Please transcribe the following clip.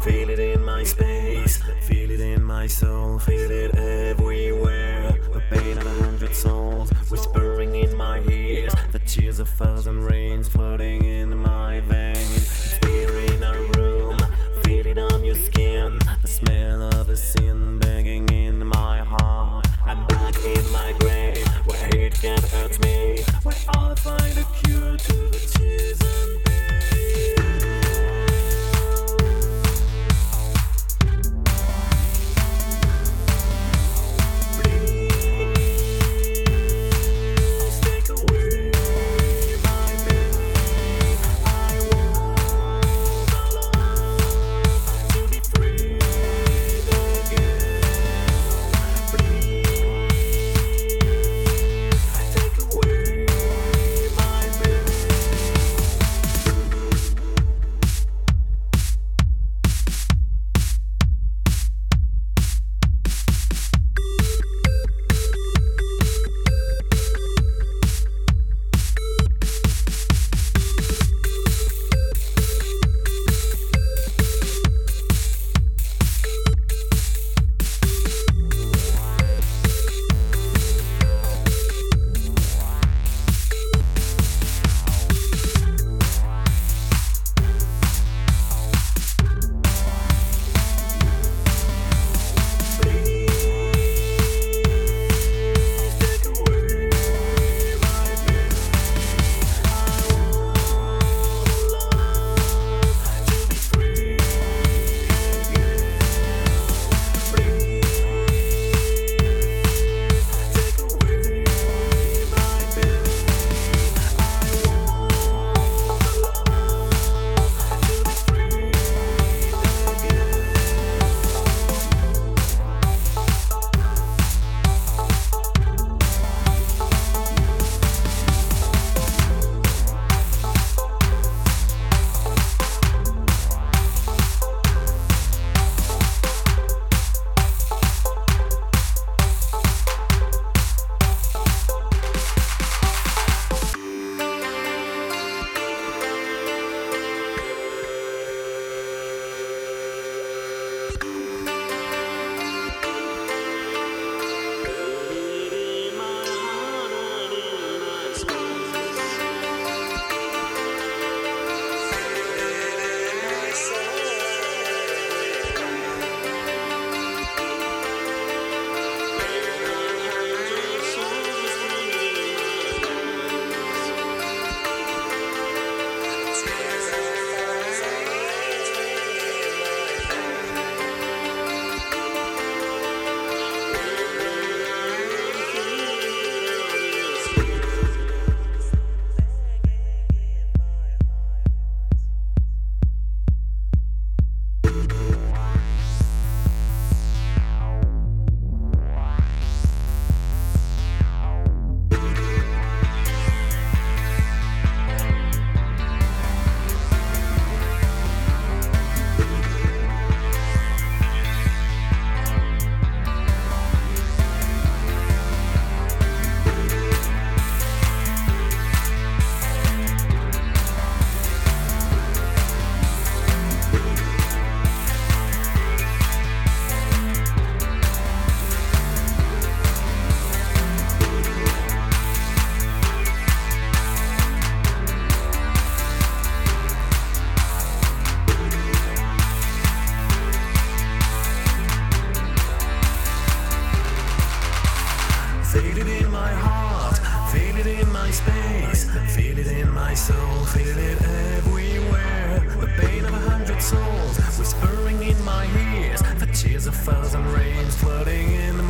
Feel it in my space, feel it in my soul, feel it everywhere. The pain of 100 souls whispering in my ears, the tears of 1,000 rains floating in my veins. It's here in our room, feel it on your skin, the smell of a sin begging in my heart. I'm back in my grave, where hate can't hurt me, where I'll find a cure to the tears and pain. Feel it in my heart, feel it in my space, feel it in my soul, feel it everywhere. The pain of 100 souls whispering in my ears, the tears of 1,000 rains flooding in